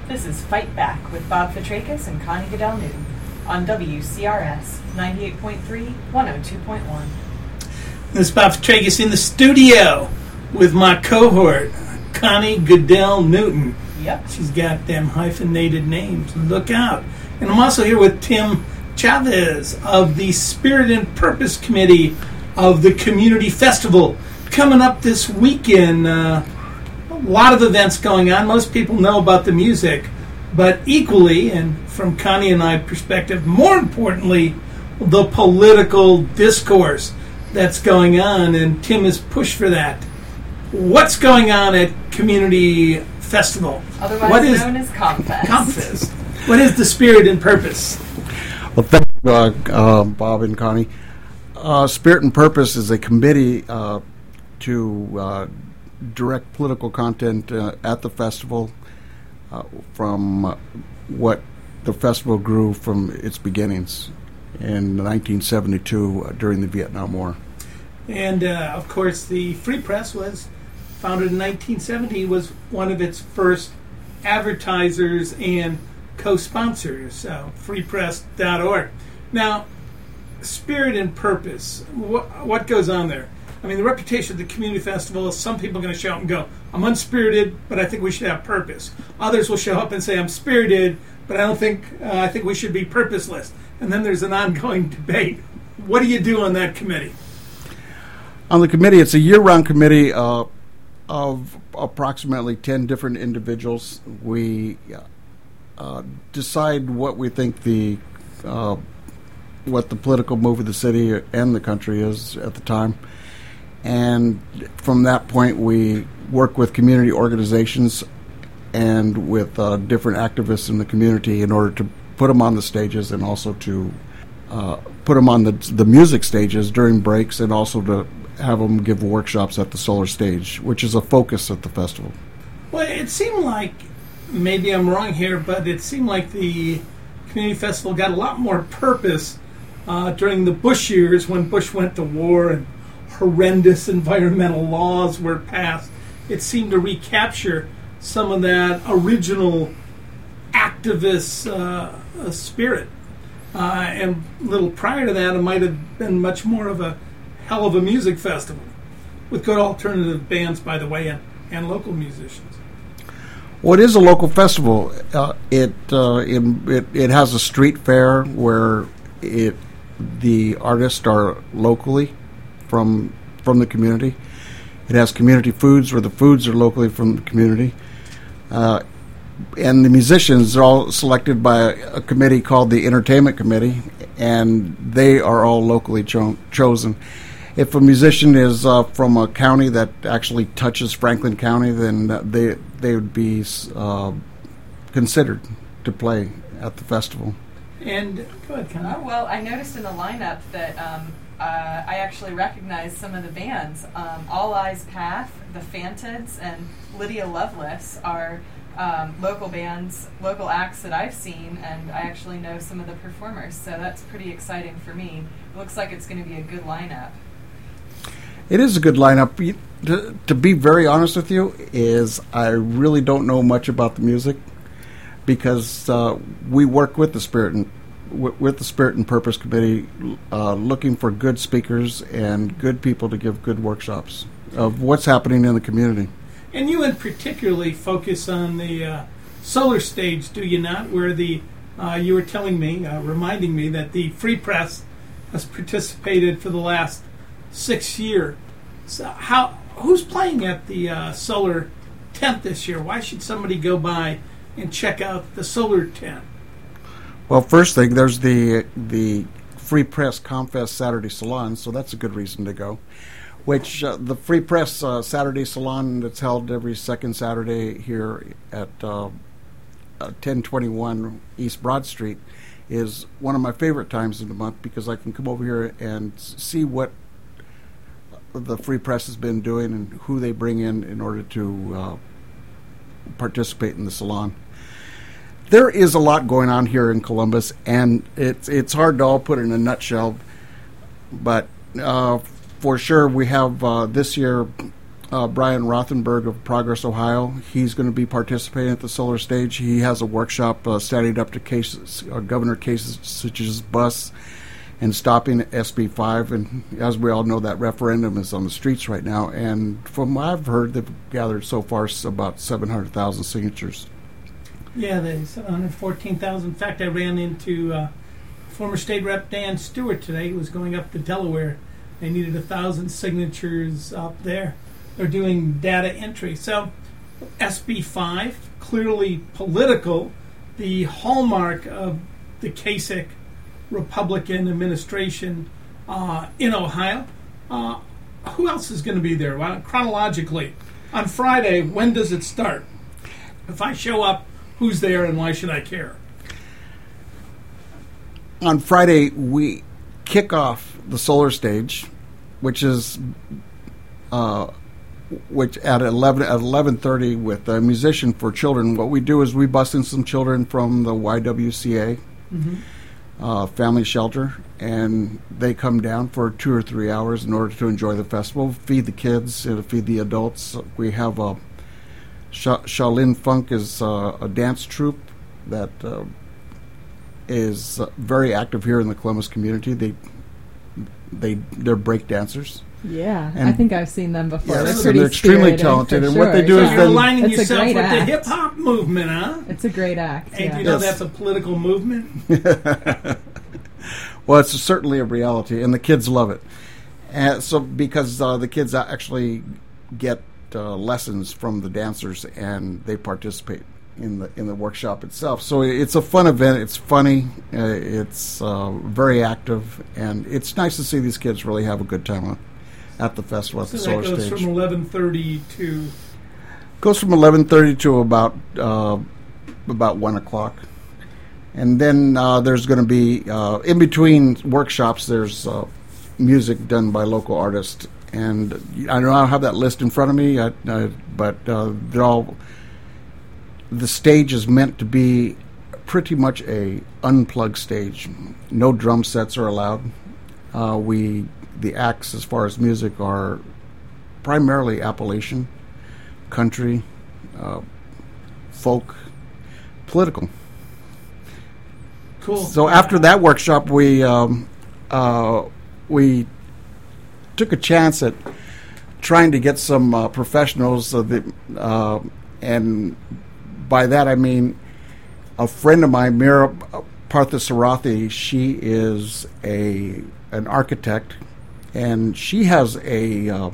This is Fight Back with Bob Fitrakis and Connie Goodell Newton on WCRS 98.3, 102.1. This is Bob Fitrakis in the studio with my cohort, Connie Goodell Newton. Yep. She's got them hyphenated names. Look out. And I'm also here with Tim Chavez of the Spirit and Purpose Committee of the Community Festival. Coming up this weekend, a lot of events going on. Most people know about the music, but equally, and from Connie and I's perspective, more importantly, the political discourse that's going on, and Tim has pushed for that. What's going on at Community Festival? Otherwise known as ComFest. ComFest. What is the Spirit and Purpose? Well, thank you, Bob and Connie. Spirit and Purpose is a committee to direct political content at the festival from what the festival grew from its beginnings in 1972 during the Vietnam War. And, of course, the Free Press was founded in 1970, was one of its first advertisers and co-sponsors, so freepress.org. Now, Spirit and Purpose, what goes on there? I mean, the reputation of the community festival is some people are going to show up and go, I'm unspirited, but I think we should have purpose. Others will show up and say, I'm spirited, but I think we should be purposeless. And then there's an ongoing debate. What do you do on that committee? On the committee, it's a year-round committee of approximately 10 different individuals. We decide what we think what the political move of the city and the country is at the time. And from that point, we work with community organizations and with different activists in the community in order to put them on the stages and also to put them on the music stages during breaks, and also to have them give workshops at the solar stage, which is a focus at the festival. Well, it seemed like, maybe I'm wrong here, but it seemed like the community festival got a lot more purpose during the Bush years, when Bush went to war and horrendous environmental laws were passed. It seemed to recapture some of that original activist spirit. And a little prior to that, it might have been much more of a hell of a music festival with good alternative bands, by the way, and local musicians. Well, it is a local festival. It has a street fair where the artists are locally from the community. It has community foods where the foods are locally from the community. And the musicians are all selected by a committee called the Entertainment Committee, and they are all locally chosen. If a musician is from a county that actually touches Franklin County, then they would be considered to play at the festival. And go ahead, Connie. Oh, well, I noticed in the lineup that I actually recognized some of the bands. All Eyes Path, the Fantids, and Lydia Lovelace are local bands, local acts that I've seen, and I actually know some of the performers, so that's pretty exciting for me. It looks like it's going to be a good lineup. It is a good lineup. To be very honest with you, I really don't know much about the music, because we work with the Spirit and Purpose Committee, looking for good speakers and good people to give good workshops of what's happening in the community. And you in particularly focus on the solar stage, do you not? Where you were telling me, reminding me that the Free Press has participated for the last 6 years. So who's playing at the solar tent this year? Why should somebody go by and check out the solar tent? Well, first thing, there's the Free Press ComFest Saturday Salon, so that's a good reason to go. Which the Free Press Saturday Salon that's held every second Saturday here at 1021 East Broad Street is one of my favorite times of the month, because I can come over here and see what the Free Press has been doing and who they bring in order to participate in the salon. There is a lot going on here in Columbus, and it's hard to all put in a nutshell, but for sure we have this year Brian Rothenberg of Progress, Ohio. He's going to be participating at the solar stage. He has a workshop studied up to cases, Governor Kasich's bus and stopping SB 5. And as we all know, that referendum is on the streets right now. And from what I've heard, they've gathered so far about 700,000 signatures. Yeah, they 714,000. In fact, I ran into former State Rep Dan Stewart today. He was going up to Delaware. They needed 1,000 signatures up there. They're doing data entry. So SB 5, clearly political, the hallmark of the Kasich Republican administration in Ohio. Who else is going to be there? Well, chronologically, on Friday, when does it start? If I show up, who's there and why should I care? On Friday, we kick off the solar stage, which is which at 11:30 with a musician for children. What we do is we bus in some children from the YWCA family shelter, and they come down for 2 or 3 hours in order to enjoy the festival, feed the kids, feed the adults. We have a Shaolin Funk is a dance troupe that is very active here in the Columbus community. They're break dancers. Yeah, and I think I've seen them before. Yes. They're they're extremely talented, and what they do is you're aligning It's a yourself great with act. the hip hop movement, huh? It's a great act. Hey, Yeah. do you know Yes. that's a political movement? Well, it's certainly a reality, and the kids love it. And so, because the kids actually get lessons from the dancers, and they participate in the workshop itself. So it's a fun event. It's funny. It's very active, and it's nice to see these kids really have a good time at the festival, at the solar that goes stage. from 11:30 to... Goes from 11:30 to about 1 o'clock. And then there's going to be, in between workshops, there's music done by local artists. And I don't have that list in front of me, but they're all... The stage is meant to be pretty much a unplugged stage. No drum sets are allowed. The acts, as far as music, are primarily Appalachian, country, folk, political. Cool. So after that workshop, we took a chance at trying to get some professionals, and by that I mean a friend of mine, Mira Parthasarathi. She is an architect, and she has a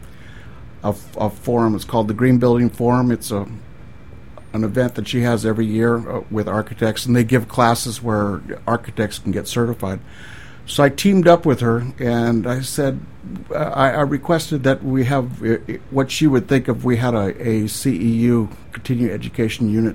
forum. It's called the Green Building Forum. It's an event that she has every year with architects, and they give classes where architects can get certified. So I teamed up with her, and I said, I requested that we have what she would think of. We had a CEU, Continuing Education Unit,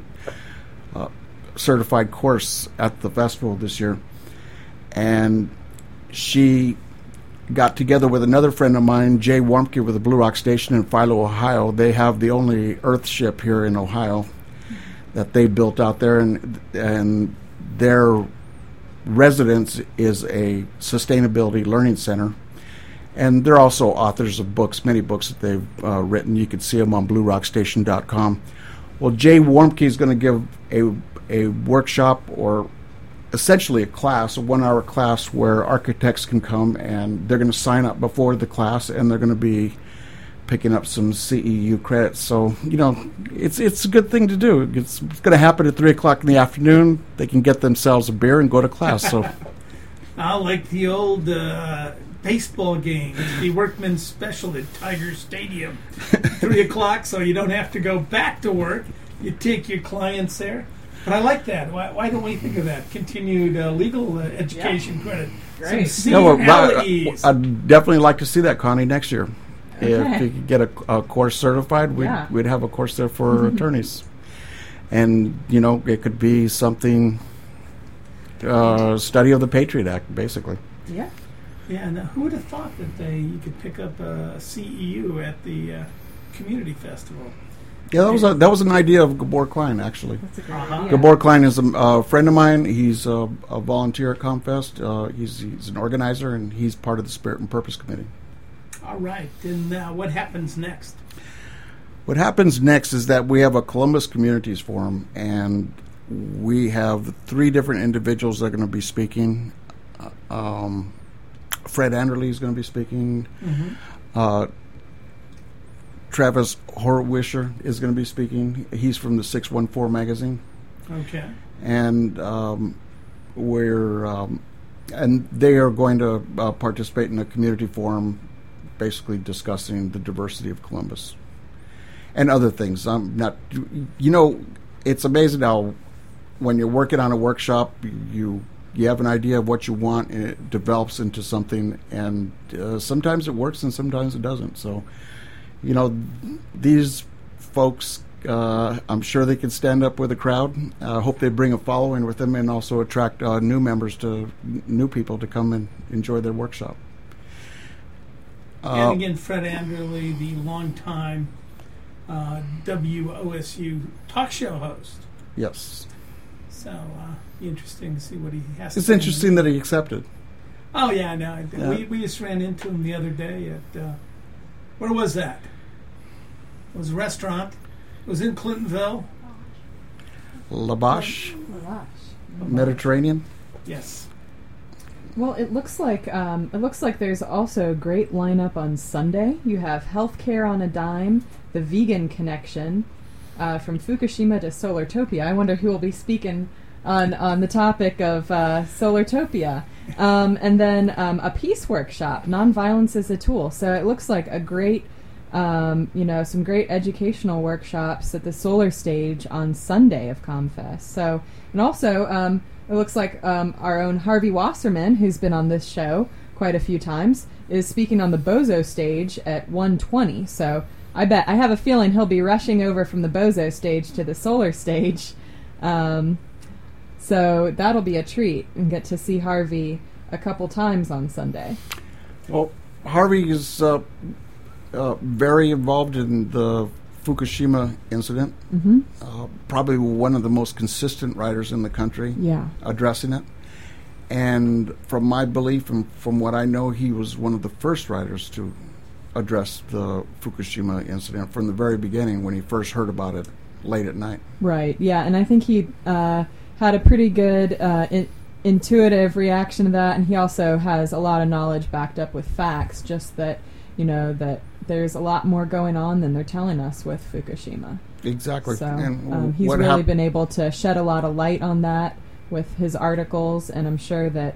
certified course at the festival this year, and she got together with another friend of mine, Jay Warmke, with the Blue Rock Station in Philo, Ohio. They have the only Earth ship here in Ohio that they built out there, and their residence is a sustainability learning center. And they're also authors of books, many books that they've written. You can see them on BlueRockStation.com. Well, Jay Warmke is going to give a workshop, or essentially a class, a 1-hour class where architects can come, and they're going to sign up before the class, and they're going to be picking up some CEU credits. So, it's a good thing to do. It's going to happen at 3 o'clock in the afternoon. They can get themselves a beer and go to class. So, like the old baseball games, the Workman's Special at Tiger Stadium, 3 o'clock, so you don't have to go back to work. You take your clients there. But I like that. Why don't we think of that? Continued legal education credit. Great. Some I'd definitely like to see that, Connie, next year. Okay. If you could get a course certified, we'd have a course there for attorneys. And, it could be something, study of the Patriot Act, basically. Yeah. Yeah, now who would have thought that you could pick up a CEU at the community festival? Yeah, that was an idea of Gabor Klein, actually. That's a great idea. Gabor Klein is a friend of mine. He's a volunteer at ComFest. He's an organizer, and he's part of the Spirit and Purpose Committee. All right, and what happens next? What happens next is that we have a Columbus Communities Forum, and we have 3 different individuals that are going to be speaking. Fred Anderle is going to be speaking. Travis Horwisher is going to be speaking. He's from the 614 magazine. Okay. And and they are going to participate in a community forum, basically discussing the diversity of Columbus and other things. It's amazing how when you're working on a workshop, you have an idea of what you want, and it develops into something, and sometimes it works and sometimes it doesn't. So, these folks, I'm sure they can stand up with a crowd. I hope they bring a following with them and also attract new people to come and enjoy their workshop. And again, Fred Anderle, the longtime WOSU talk show host. Yes. So, interesting to see what he has to It's say. interesting that he accepted. Oh, yeah, no. Yeah. We just ran into him the other day at, where was that? It was a restaurant. It was in Clintonville. Labash, Oh my gosh. Mediterranean. Yes. Well, it looks like there's also a great lineup on Sunday. You have Healthcare on a Dime, the Vegan Connection, from Fukushima to Solartopia. I wonder who will be speaking on the topic of Solartopia. And then a peace workshop, Nonviolence is a Tool. So it looks like a great, some great educational workshops at the Solar Stage on Sunday of ComFest. So, and also, it looks like our own Harvey Wasserman, who's been on this show quite a few times, is speaking on the Bozo stage at 1:20. So I have a feeling he'll be rushing over from the Bozo stage to the Solar Stage. So that'll be a treat, and get to see Harvey a couple times on Sunday. Well, Harvey is very involved in the Fukushima incident. Mm-hmm. Probably one of the most consistent writers in the country addressing it. And from my belief and from what I know, he was one of the first writers to address the Fukushima incident from the very beginning when he first heard about it late at night. Right, yeah, and I think he had a pretty good intuitive reaction to that, and he also has a lot of knowledge backed up with facts, just that, that there's a lot more going on than they're telling us with Fukushima. Exactly. So and he's really been able to shed a lot of light on that with his articles, and I'm sure that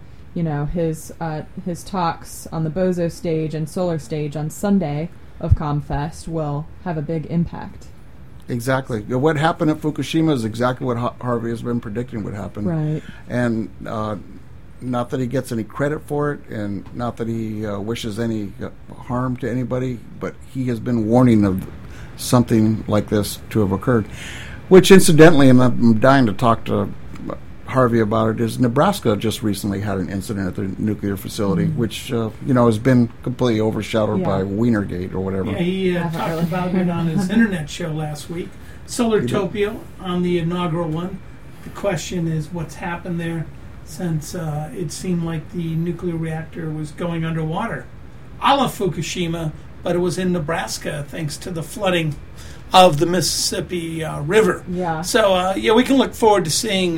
his talks on the Bozo stage and Solar Stage on Sunday of ComFest will have a big impact. Exactly. What happened at Fukushima is exactly what Harvey has been predicting would happen. Right. And not that he gets any credit for it, and not that he wishes any harm to anybody, but he has been warning of something like this to have occurred. Which, incidentally, and I'm dying to talk to Harvey about it, is Nebraska just recently had an incident at their nuclear facility, which has been completely overshadowed by Wienergate or whatever. Yeah, he talked about it on his internet show last week. Solartopia on the inaugural one. The question is what's happened there since it seemed like the nuclear reactor was going underwater. A la Fukushima, but it was in Nebraska thanks to the flooding of the Mississippi River. Yeah. So, we can look forward to seeing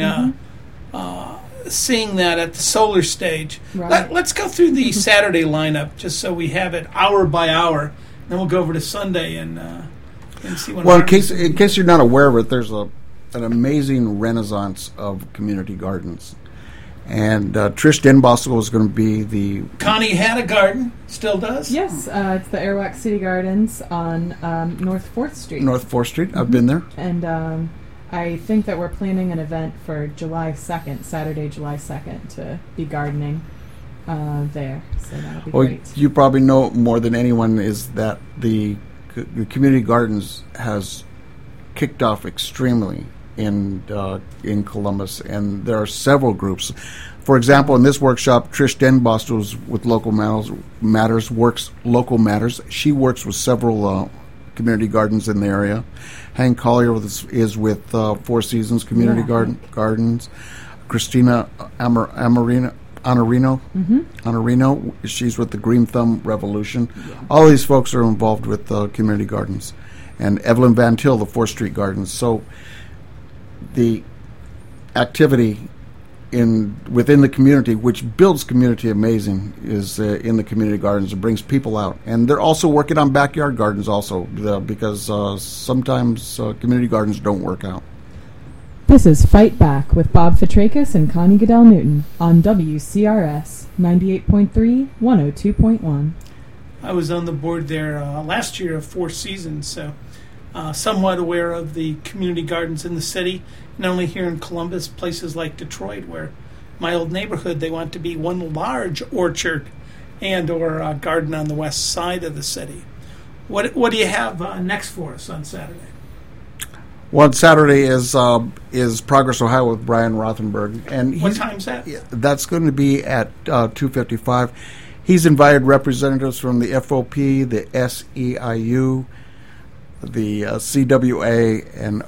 seeing that at the Solar Stage. Right. Let's go through the Saturday lineup just so we have it hour by hour. Then we'll go over to Sunday and see what. Well, in case you're not aware of it, there's an amazing renaissance of community gardens, and Trish Denbostel is going to be the. Connie had a garden, still does. Yes, it's the Airwalk City Gardens on North 4th Street. North 4th Street. I've been there. And I think that we're planning an event for July 2nd, Saturday, July 2nd, to be gardening there. So that'll be great. You probably know more than anyone is that the community gardens has kicked off extremely in Columbus, and there are several groups. For example, in this workshop, Trish Denbostel with Local Matters works Local Matters. She works with several community gardens in the area. Hank Collier is with Four Seasons Community Gardens. Christina Honorino, she's with the Green Thumb Revolution. Yeah. All these folks are involved with community gardens. and Evelyn Van Til, the 4th Street Gardens. So the activity within the community, which builds community amazing, is in the community gardens. It brings people out. And they're also working on backyard gardens also, because sometimes community gardens don't work out. This is Fight Back with Bob Fitrakis and Connie Goodell Newton on WCRS 98.3, 102.1. I was on the board there last year of 4 seasons, so somewhat aware of the community gardens in the city, not only here in Columbus, places like Detroit, where my old neighborhood, they want to be one large orchard and or garden on the west side of the city. What do you have next for us on Saturday? Well, Saturday is Progress Ohio with Brian Rothenberg, and what time's that? That's going to be at 2:55. He's invited representatives from the FOP, the SEIU, the CWA, and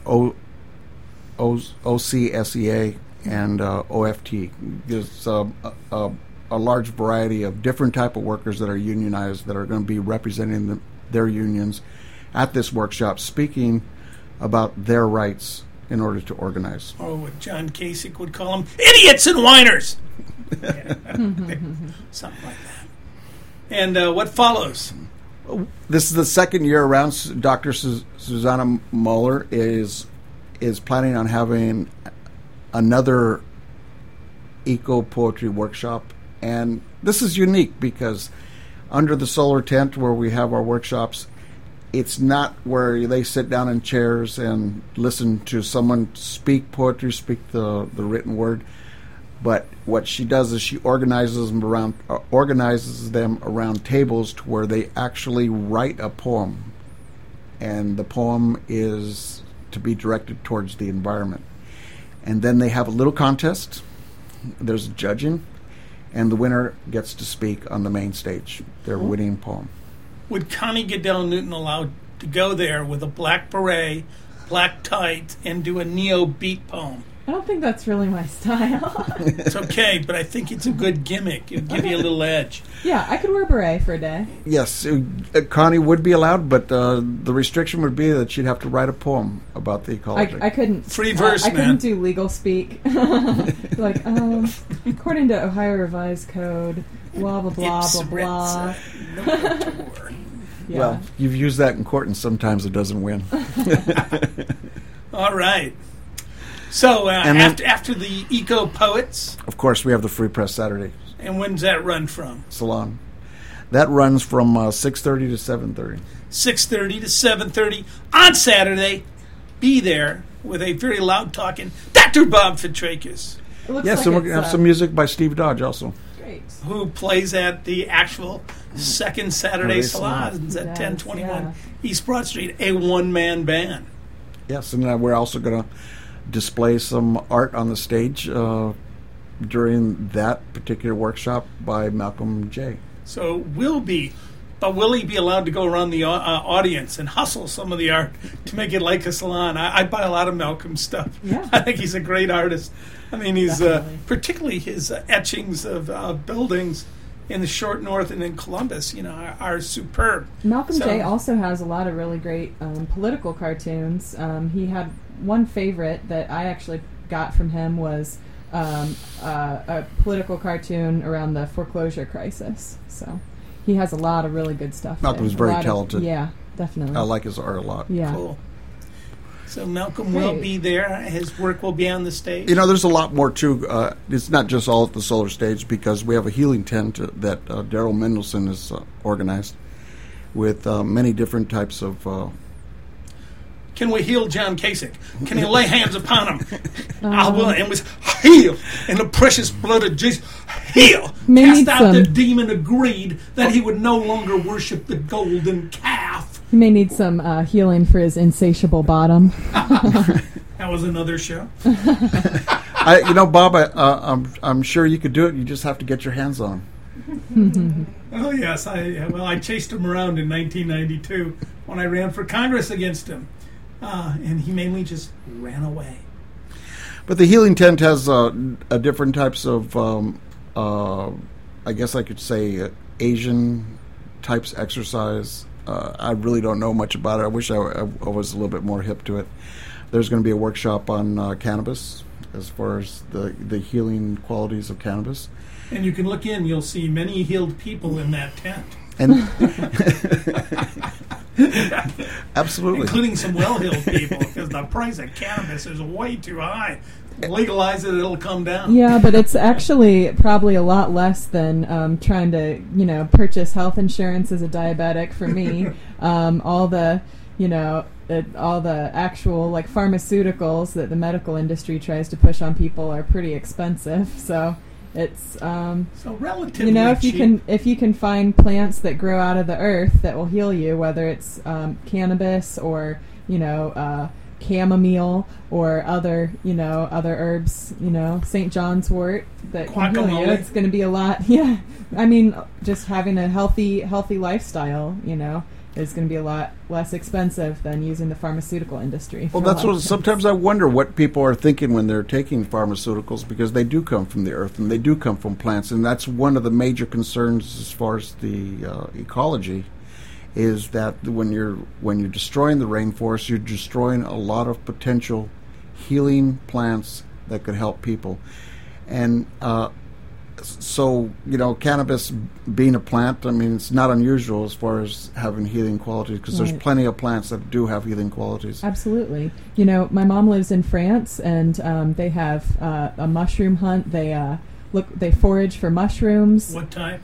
OCSEA, and OFT. There's a large variety of different type of workers that are unionized that are going to be representing their unions at this workshop, speaking about their rights in order to organize. Or what John Kasich would call them, idiots and whiners! Something like that. And what follows? This is the second year around. Dr. Susanna Muller is planning on having another eco-poetry workshop. And this is unique because under the solar tent where we have our workshops, it's not where they sit down in chairs and listen to someone speak poetry, speak the written word. But what she does is she organizes them around tables to where they actually write a poem. And the poem is to be directed towards the environment. And then they have a little contest. There's judging. And the winner gets to speak on the main stage, their winning poem. Would Connie Goodell Newton allow to go there with a black beret, black tights, and do a neo beat poem? I don't think that's really my style. It's okay, but I think it's a good gimmick. It'll give you a little edge. Yeah, I could wear a beret for a day. Yes, Connie would be allowed, but the restriction would be that she'd have to write a poem about the ecology. I couldn't. Free verse, I man. couldn't do legal speak. Like, according to Ohio Revised Code, blah, blah, blah, blah, blah. Yeah. Well, you've used that in court, and sometimes it doesn't win. All right. So after the Eco Poets, of course, we have the Free Press Saturday. And when's that run from? Salon. That runs from 6:30 to 7:30. 6:30 to 7:30 on Saturday. Be there with a very loud talking Dr. Bob Fitrakis. Yes, and we're going to have some music by Steve Dodge also. Great. Who plays at the actual second Saturday Salons at 1021 East Broad Street, a one-man band. Yes, and we're also going to display some art on the stage during that particular workshop by Malcolm J. So will he be allowed to go around the audience and hustle some of the art to make it like a salon? I buy a lot of Malcolm's stuff. Yeah. I think he's a great artist. I mean, he's particularly his etchings of buildings in the short north and in Columbus, are superb. Malcolm J. also has a lot of really great political cartoons. He had one favorite that I actually got from him was a political cartoon around the foreclosure crisis. So he has a lot of really good stuff. Malcolm's very talented. Yeah, definitely. I like his art a lot. Yeah. Cool. So Malcolm will be there. His work will be on the stage. There's a lot more too. It's not just all at the solar stage because we have a healing tent that Daryl Mendelson has organized with many different types of. Can we heal John Kasich? Can you lay hands upon him? I will, and was heal in the precious blood of Jesus. Heal. Cast out the demon. Agreed that he would no longer worship the golden calf. He may need some healing for his insatiable bottom. That was another show. Bob, I'm sure you could do it. You just have to get your hands on him. Oh yes, I chased him around in 1992 when I ran for Congress against him. And he mainly just ran away. But the healing tent has different types of, I guess I could say, Asian types exercise, I really don't know much about it. I wish I was a little bit more hip to it. There's going to be a workshop on cannabis, as far as the healing qualities of cannabis. And you can look in, you'll see many healed people in that tent. And absolutely. Including some well-heeled people, because the price of cannabis is way too high. Legalize it, it'll come down. Yeah, but it's actually probably a lot less than trying to, purchase health insurance as a diabetic for me. All the actual pharmaceuticals that the medical industry tries to push on people are pretty expensive. So it's so relatively cheap. if you can find plants that grow out of the earth that will heal you, whether it's cannabis or chamomile or other herbs, St. John's wort that can heal you, it's going to be a lot. Yeah, I mean, just having a healthy lifestyle, is going to be a lot less expensive than using the pharmaceutical industry. Well, that's what sometimes I wonder what people are thinking when they're taking pharmaceuticals, because they do come from the earth and they do come from plants, and that's one of the major concerns as far as the ecology. Is that when you're destroying the rainforest, you're destroying a lot of potential healing plants that could help people, and so cannabis being a plant, I mean, it's not unusual as far as having healing qualities, because there's plenty of plants that do have healing qualities. Absolutely. My mom lives in France, and they have a mushroom hunt. They forage for mushrooms. What type?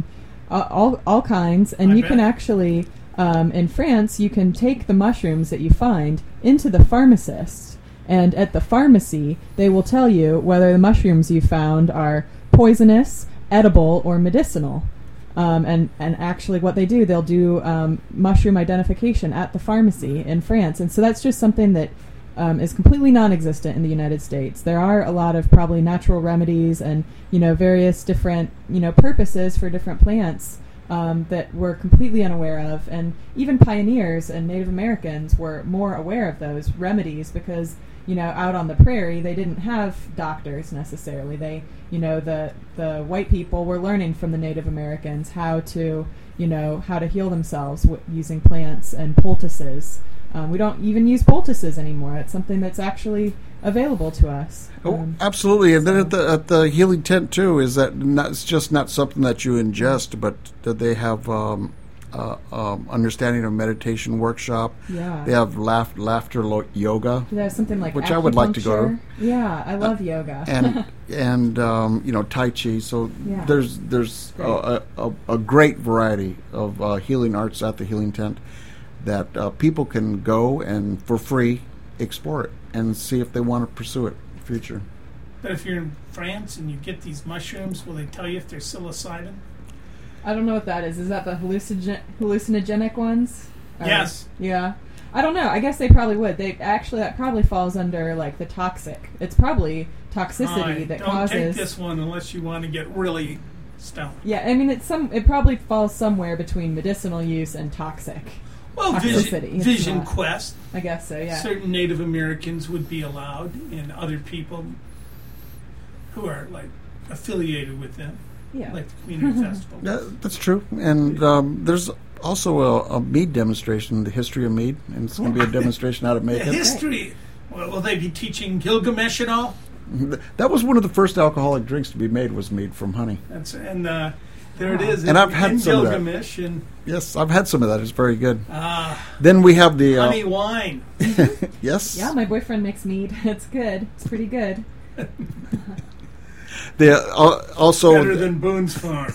All kinds, and you can actually in France you can take the mushrooms that you find into the pharmacist, and at the pharmacy they will tell you whether the mushrooms you found are poisonous, edible, or medicinal. And actually what they do, they'll do mushroom identification at the pharmacy in France, and so that's just something that is completely non-existent in the United States. There are a lot of probably natural remedies and various different purposes for different plants that we're completely unaware of, and even pioneers and Native Americans were more aware of those remedies because out on the prairie they didn't have doctors necessarily. They the white people were learning from the Native Americans how to heal themselves using plants and poultices. We don't even use poultices anymore. It's something that's actually available to us. Absolutely. And then at the healing tent too, is that it's just not something that you ingest, but that they have understanding of meditation workshop. Yeah. They have laughter yoga. They have something like which I would like to go to. Yeah, I love yoga. And Tai Chi. So yeah. there's a great variety of healing arts at the healing tent that people can go and for free explore it and see if they want to pursue it in the future. But if you're in France and you get these mushrooms, will they tell you if they're psilocybin? I don't know what that is. Is that the hallucinogenic ones? Yes. Yeah. I don't know. I guess they probably would. That probably falls under the toxic. It's probably toxicity that causes. Don't take this one unless you want to get really stoned. Yeah, I mean it probably falls somewhere between medicinal use and toxic. Well, Vision Quest. I guess so, yeah. Certain Native Americans would be allowed, and other people who are affiliated with them, like the Community Festival. That's true. And there's also a mead demonstration, the history of mead, and it's going to be a demonstration how to make it. History. Well, will they be teaching Gilgamesh at all? That was one of the first alcoholic drinks to be made, was mead from honey. There it is. And I've had some Gilgamesh of that. Yes, I've had some of that. It's very good. Ah. Then we have the honey wine. Yes. Yeah, my boyfriend makes mead. It's good. It's pretty good. Also better than Boone's Farm.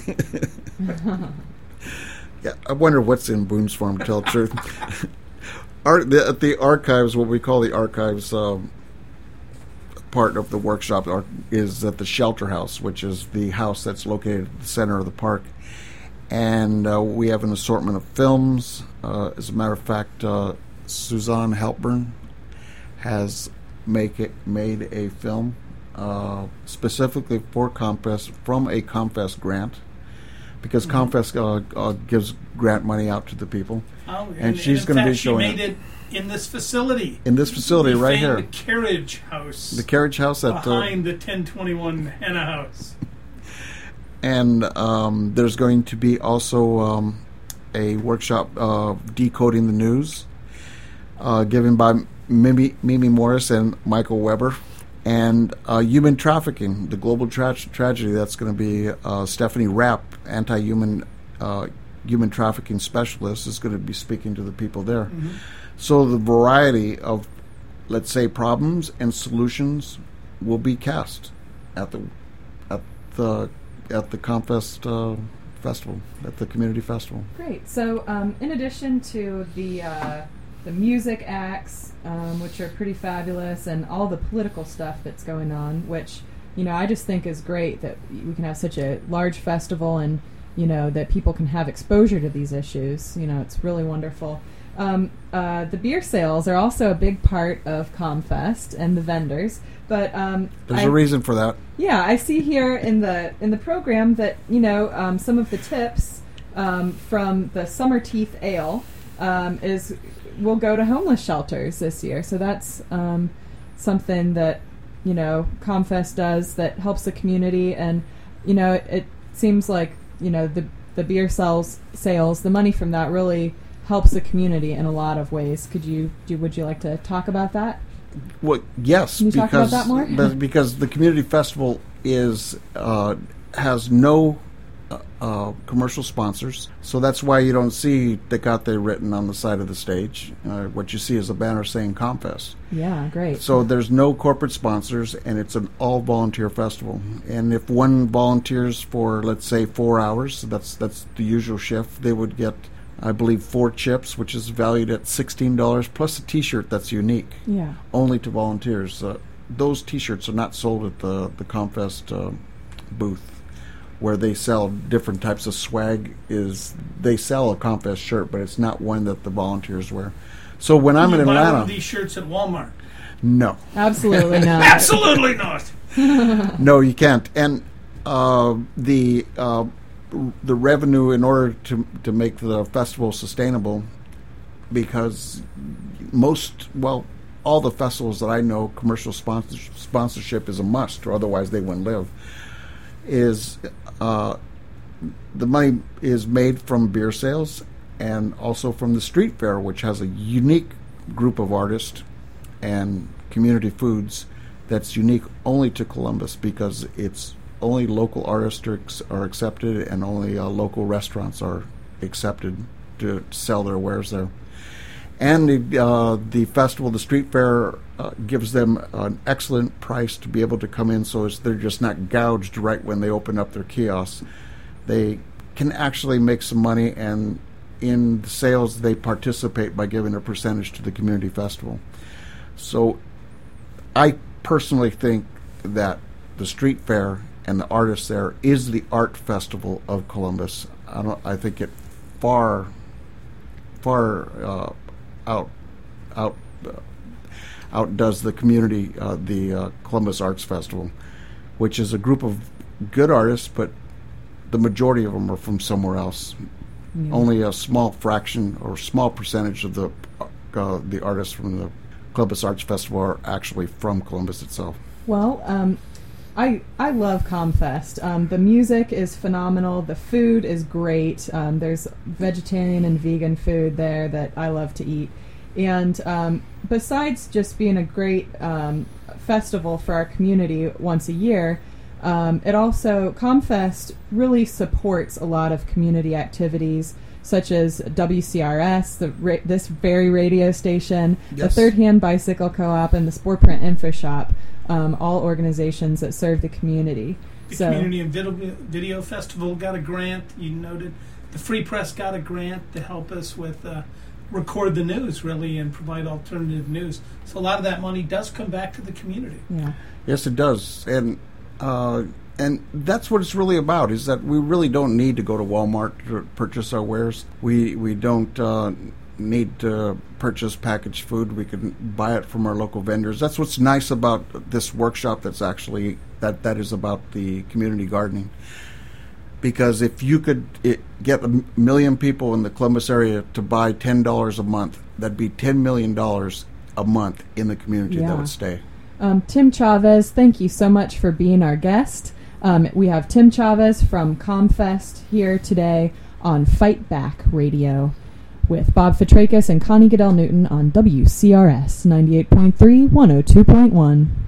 Yeah, I wonder what's in Boone's Farm, to tell the truth. The archives, what we call the archives, part of the workshop is at the Shelter House, which is the house that's located at the center of the park. And we have an assortment of films. As a matter of fact, Suzanne Halpern has made a film specifically for ComFest from a ComFest grant, because ComFest gives grant money out to the people. Oh, and she's going to be showing it. She made it in this facility. In this facility right here. The Carriage House. The Carriage House behind the 1021 Henna House. And there's going to be also a workshop decoding the news, given by Mimi Morris and Michael Weber. And human trafficking, the global tragedy. That's going to be Stephanie Rapp, anti-human human trafficking specialist, is going to be speaking to the people there. Mm-hmm. So the variety of, let's say, problems and solutions will be cast at the ComFest festival, at the community festival. Great. So in addition to the music acts, which are pretty fabulous, and all the political stuff that's going on, which, I just think is great that we can have such a large festival and, that people can have exposure to these issues. It's really wonderful. The beer sales are also a big part of ComFest and the vendors, but there's a reason for that. Yeah, I see here in the program that some of the tips from the Summer Teeth Ale will go to homeless shelters this year. So that's something that ComFest does that helps the community, and it seems like the beer sales, the money from that really helps the community in a lot of ways. Would you like to talk about that? Well, yes. Can you talk about that more? Because the community festival has no commercial sponsors, so that's why you don't see Tecate written on the side of the stage. What you see is a banner saying ComFest. Yeah, great. So there's no corporate sponsors, and it's an all-volunteer festival. And if one volunteers for, let's say, 4 hours, that's the usual shift, they would get, I believe, 4 chips, which is valued at $16, plus a T-shirt that's unique, only to volunteers. Those T-shirts are not sold at the ComFest booth, where they sell different types of swag. They sell a ComFest shirt, but it's not one that the volunteers wear. So when I'm in Atlanta, buy one of these shirts at Walmart? No, absolutely not. Absolutely not. No, you can't. And the revenue, in order to make the festival sustainable, because all the festivals that I know, commercial sponsorship is a must, or otherwise they wouldn't live, is the money is made from beer sales and also from the street fair, which has a unique group of artists and community foods that's unique only to Columbus, because it's only local artists are accepted, and only local restaurants are accepted to sell their wares there. And the festival, the street fair, gives them an excellent price to be able to come in, so they're just not gouged right when they open up their kiosks. They can actually make some money, and in the sales they participate by giving a percentage to the community festival. So I personally think that the street fair and the artists there is the art festival of Columbus. I think it far outdoes the community, the Columbus Arts Festival, which is a group of good artists, but the majority of them are from somewhere else. Yeah. Only a small fraction or small percentage of the artists from the Columbus Arts Festival are actually from Columbus itself. Well, I love ComFest. The music is phenomenal. The food is great. There's vegetarian and vegan food there that I love to eat. And besides just being a great festival for our community once a year, ComFest really supports a lot of community activities, such as WCRS, this very radio station, yes, the Third Hand Bicycle Co-op, and the Sport Print Info Shop, all organizations that serve the community. The Community and Video Festival got a grant. You noted the Free Press got a grant to help us with record the news, really, and provide alternative news. So a lot of that money does come back to the community. Yeah. Yes, it does. And that's what it's really about, is that we really don't need to go to Walmart to purchase our wares. We don't need to purchase packaged food. We can buy it from our local vendors. That's what's nice about this workshop that's actually, that is about the community gardening. Because if you could get 1 million people in the Columbus area to buy $10 a month, that'd be $10 million a month in the community that would stay. Tim Chavez, thank you so much for being our guest. We have Tim Chavez from ComFest here today. on Fight Back Radio with Bob Fitrakis and Connie Goodell Newton on WCRS 98.3, 102.1.